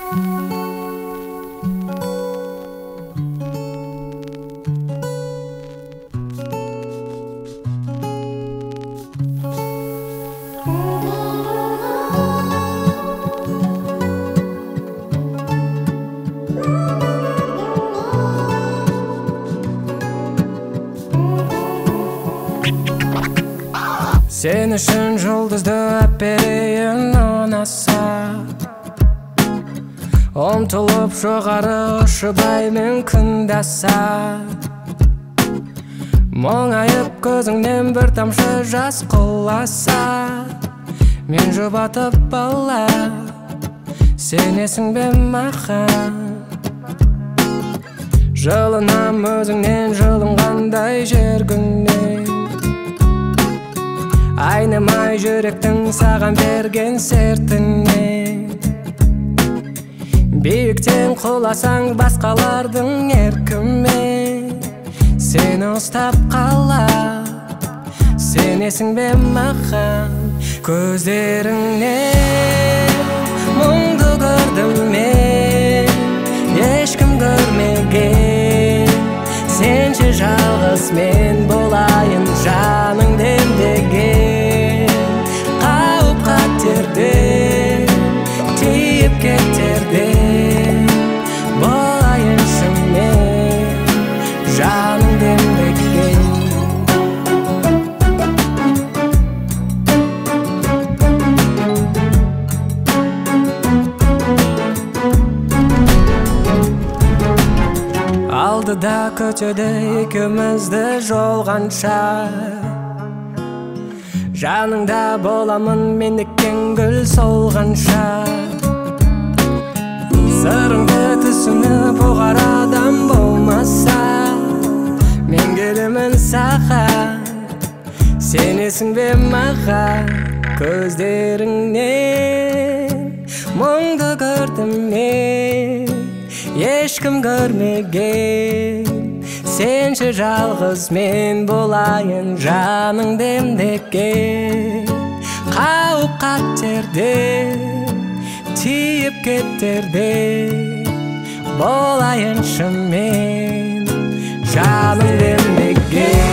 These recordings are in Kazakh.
Sen üçün жұлдызды әперейін ұнаса, ұмтылып жоғары ұшыбаймын күн аса. Мұңайып көзіңнен бір тамшы жас құласа, мен жұбатып бала, сенесің бе маған? Жылынам өзіңнен жылынғандай жергіннен, айнымай жүректің саған берген сертінен. Биіктен құласаң басқалардың еркімен, сені ұстап қала, сенесің бе маған? Көздеріңнен мұңды көрдім мен, ешкім көрмеген. Сенші жалғыз мен болайын жаның демдеген. Қауіп қатерден тиіп кетерден болайыншы мен жаның демдеген. Алдыда көтеді екеумізді жолғанша, жаныңда боламын мен еккен гүл солғанша. Сырыңды түсініп оғар адам болмаса, мен келемін саған, сенесің бе маған? Көздеріңнен мұңды көрдім мен, ешкім көрмеген. Сенші жалғыз мен болайын жаның демдеген. Қауіп қатерден тиіп кетерден болайыншы мен жаның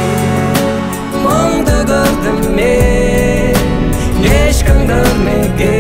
демдеген. Мұңды көрдім мен, ешкім көрмеген.